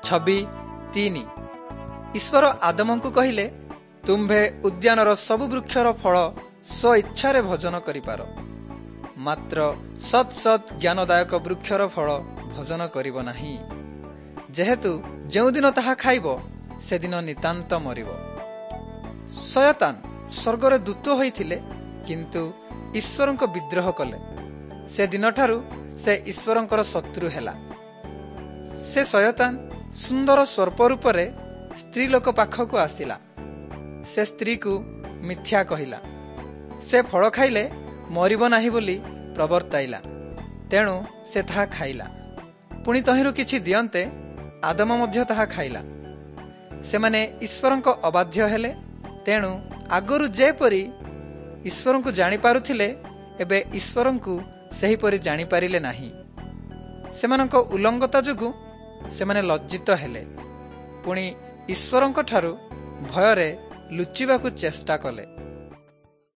ଛବି 3। ଈଶ୍ୱର ଆଦମଙ୍କୁ କହିଲେ, ତୁମ୍ଭେ ଉଦ୍ୟାନର ସବୁ ବୃକ୍ଷର ଫଳ ସ୍ୱ ଇଚ୍ଛାରେ ଭୋଜନ କରିପାର, ମାତ୍ର ସତ୍ ସତ୍ ଜ୍ଞାନଦାୟକ ବୃକ୍ଷର ଫଳ ଭୋଜନ କରିବ ନାହିଁ, ଯେହେତୁ ଯେଉଁଦିନ ତାହା ଖାଇବ ସେଦିନ ନିତାନ୍ତ ମରିବ। ଶୟତାନ ସ୍ୱର୍ଗରେ ଦୂତ ହୋଇଥିଲେ, କିନ୍ତୁ ଈଶ୍ୱରଙ୍କ ବିଦ୍ରୋହ କଲେ। ସେଦିନଠାରୁ ସେ ଈଶ୍ୱରଙ୍କର ଶତ୍ରୁ ହେଲା। ସେ ଶୟତାନ ସୁନ୍ଦର ସର୍ପ ରୂପରେ ସ୍ତ୍ରୀ ଲୋକ ପାଖକୁ ଆସିଲା। ସେ ସ୍ତ୍ରୀକୁ ମିଥ୍ୟା କହିଲା, ସେ ଫଳ ଖାଇଲେ ମରିବ ନାହିଁ ବୋଲି ପ୍ରବର୍ତ୍ତାଇଲା। ତେଣୁ ସେ ତାହା ଖାଇଲା। ପୁଣି ତହିଁରୁ କିଛି ଦିଅନ୍ତେ ଆଦମ ମଧ୍ୟ ତାହା ଖାଇଲା। ସେମାନେ ଈଶ୍ୱରଙ୍କ ଅବାଧ୍ୟ ହେଲେ। ତେଣୁ ଆଗରୁ ଯେପରି ଈଶ୍ୱରଙ୍କୁ ଜାଣିପାରୁଥିଲେ, ଏବେ ଈଶ୍ୱରଙ୍କୁ ସେହିପରି ଜାଣିପାରିଲେ ନାହିଁ। ସେମାନଙ୍କ ଉଲ୍ଲଙ୍ଗତା ଯୋଗୁଁ ସେମାନେ ଲଜ୍ଜିତ ହେଲେ। ପୁଣି ଈଶ୍ୱରଙ୍କ ଠାରୁ ଭୟରେ ଲୁଚିବାକୁ ଚେଷ୍ଟା କଲେ।